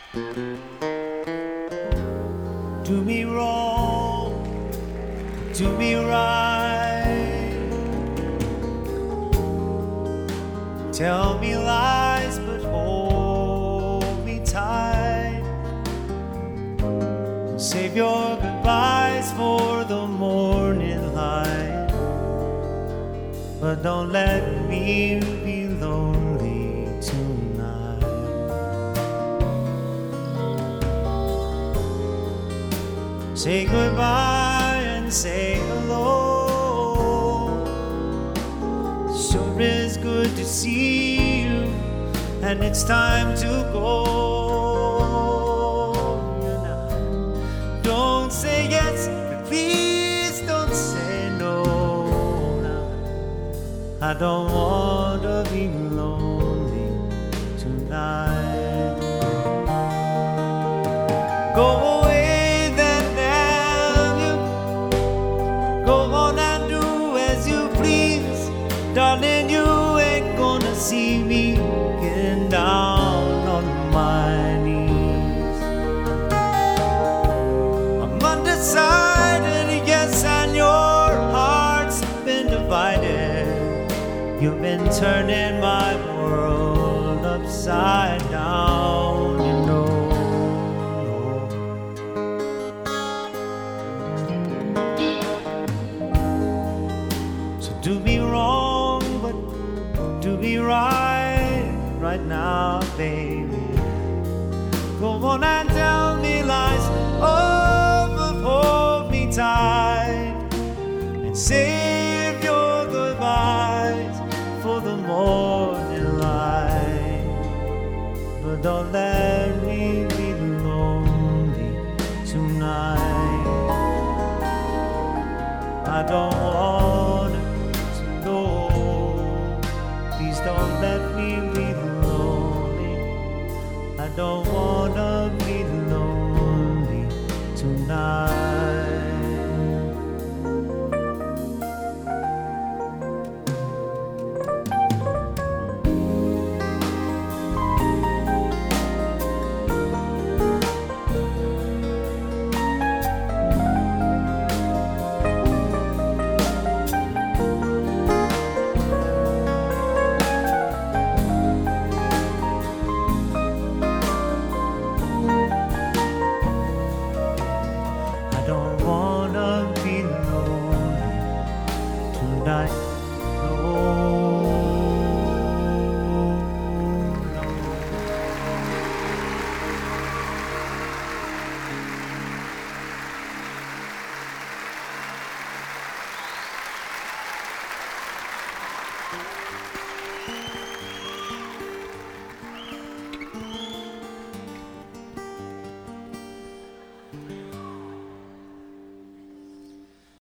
Do me wrong, do me right. Tell me lies, but hold me tight. Save your goodbyes for the morning light, but don't let me be lonely tonight. Say goodbye and say hello. Sure is good to see you, and it's time to go. Don't say yes, but please don't say no. I don't want to be lonely tonight. Go away then, damn you. Go on and do as you please. Darling, you ain't gonna see me getting down on my knees. I'm undecided, yes, and your heart's been divided. You've been turning my world upside down, you know. So do me wrong, but do me right now, baby. Go on and tell me lies, oh, but hold me tight and save your goodbyes for the morning light, but don't let me be lonely tonight. I don't want to know. Please don't let me be lonely. I don't wanna be lonely.